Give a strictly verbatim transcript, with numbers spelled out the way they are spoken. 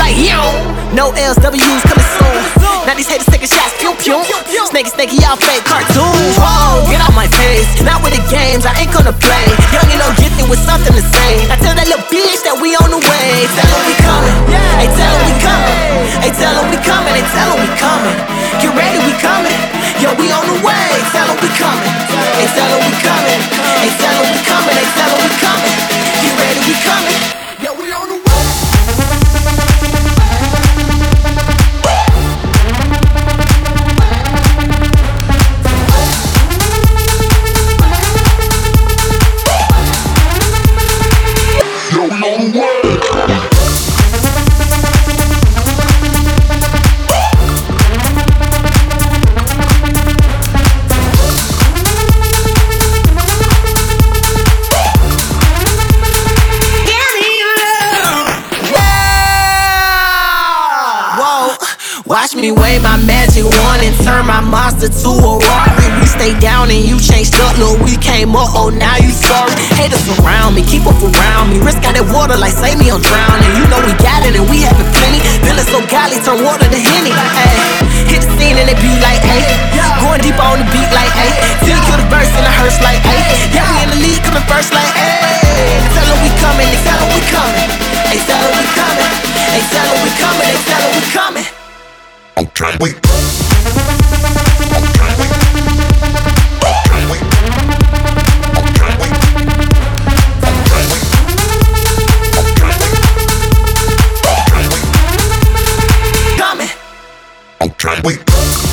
like yo. No L's, W's coming soon. Now these haters taking shots, pew pew. Snaky, snaky, y'all fake cartoons. Whoa, get out my face. Not with the games, I ain't gonna play. Young and no gifted with something to say. I tell that little bitch that we on the way. Tell her we coming. Hey, tell her we coming. Hey, tell her we coming. Hey, tell her we coming. Get ready, we coming. Yo, we on the way. Tell her we coming. Hey, tell her we coming. Hey, tell her we coming. Hey, tell her we coming. Get ready, we coming. Yo, we on the way. Watch me wave my magic wand and turn my monster to a Rari. We stay down and you changed up, look, we came up, oh now you sorry. Haters around me, keep up around me. Risk out that water like save me, I'm drowning. You know we got it and we having plenty. Feeling so godly, turn water to Henny. Ay, hit the scene and it be like, hey, going deep on the beat like, hey, till you kill the verse and the hearse like, hey, yeah, we in the lead coming first like, hey. Tell her we coming, they tell her we coming. They tell her we coming. They tell her we coming. They tell her we coming. Okay, wait. Okay, wait. Okay, wait. Okay, wait. Okay, wait. Okay, wait. Okay, wait. Coming. Okay, wait.